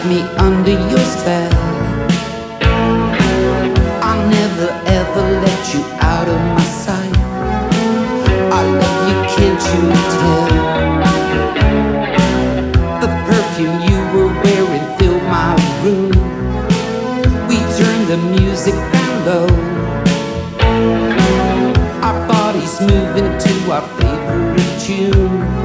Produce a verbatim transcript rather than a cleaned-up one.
Me under your spell. I'll never ever let you out of my sight. I love you, can't you tell? The perfume you were wearing filled my room. We turned the music down low. Our bodies moving to our favorite tune.